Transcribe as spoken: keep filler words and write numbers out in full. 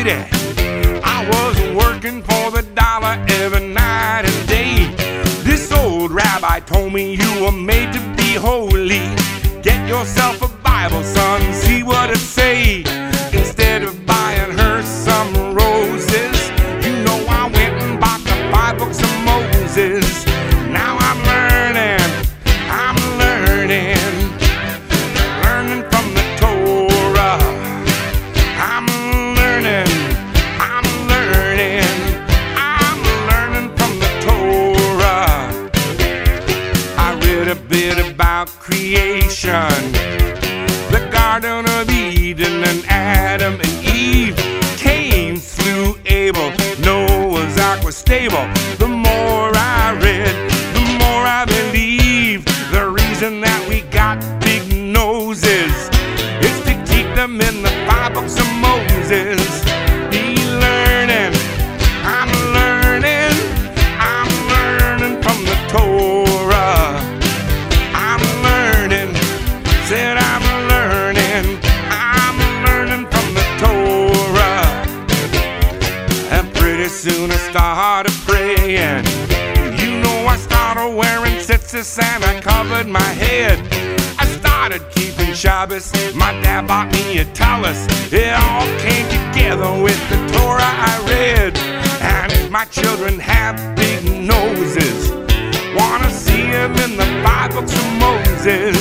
lady. I was working for the dollar every night and day. This old rabbi told me you were made to be holy. Get yourself a Bible, son, see what it say. Instead of buying her some roses, you know I went and bought the five books of Moses. Now I'm learning, I'm learning, learning from the Torah. I'm learning, I'm learning, I'm learning from the Torah. I read a bit about creation, the Garden of Eden and Adam and Eve. Cain slew Abel, Noah's Ark was stable. The more I read, the more I believe. The reason that we got big noses is to keep them in the five books of Moses. Be learning, I'm learning, I'm learning from the Torah. I'm learning, said I'm learning, I'm learning from the Torah. And pretty soon I started praying. You know I started wearing tzitzis and I covered my head. I started keeping Shabbos, my dad bought me a tallis. It all came together with the Torah I read. And if my children have big noses, wanna see them in the five books of Moses.